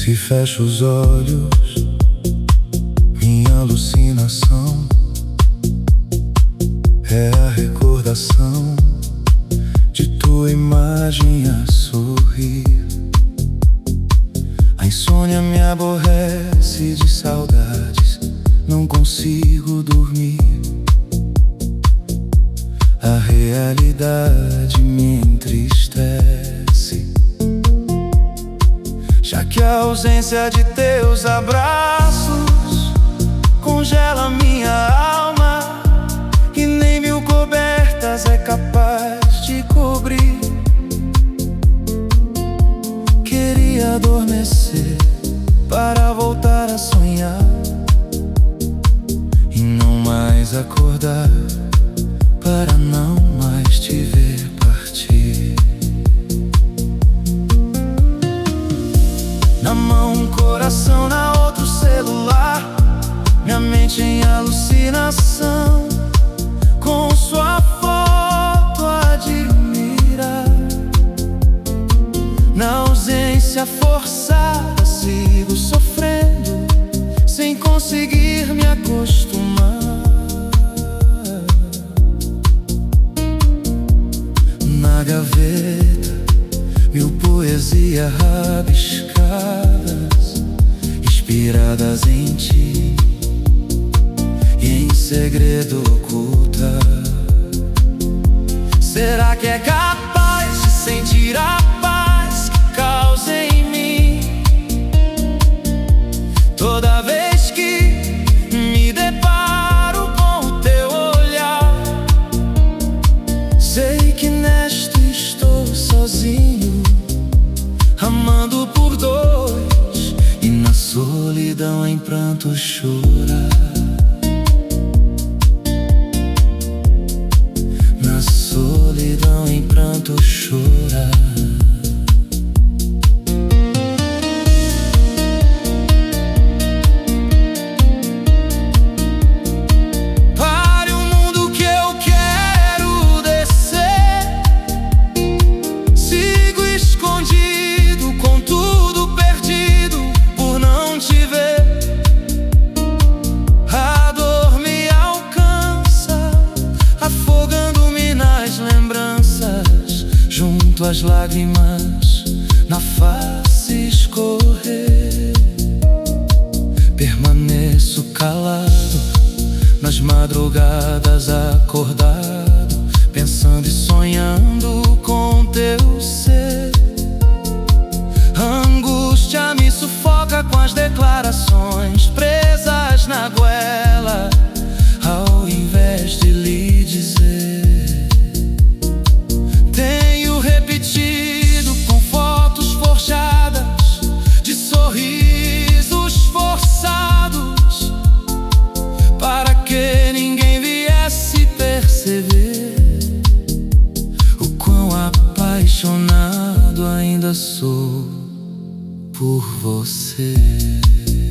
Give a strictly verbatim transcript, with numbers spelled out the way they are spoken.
Se fecho os olhos, minha alucinação é a recordação de tua imagem a sorrir. A insônia me aborrece de saudades, não consigo dormir. A realidade me entristece, já que a ausência de teus abraços congela minha alma, e nem mil cobertas é capaz de cobrir. Queria adormecer para voltar a sonhar e não mais acordar, para não mais te ver partir. Na mão um coração, na outro celular, minha mente em alucinação, com sua foto a admirar. Na ausência forçada sigo sofrendo, sem conseguir me acostumar. Na gaveta, mil poesias rabiscadas, inspiradas em ti e em segredo oculta. Será que é capaz de sentir a paz que causa em mim toda vez que me deparo com o teu olhar? Sei que nesta estou sozinho, amando por dois, e na solidão em pranto chorar. Na solidão em pranto chorar. Pare o mundo que eu quero descer, sigo escondido com tudo perdido por não te ver. A dor me alcança, afogando-me nas lembranças, junto às lágrimas na face escorrer. Permaneço calado nas madrugadas, acordado, pensando e sonhando com teu ser. A angústia me sufoca com as declarações presas na goela, ao invés de lhe dizer. Tenho repetido com fotos forjadas de sorrisos forçados, para que ninguém viesse perceber o quão apaixonado ainda sou por você.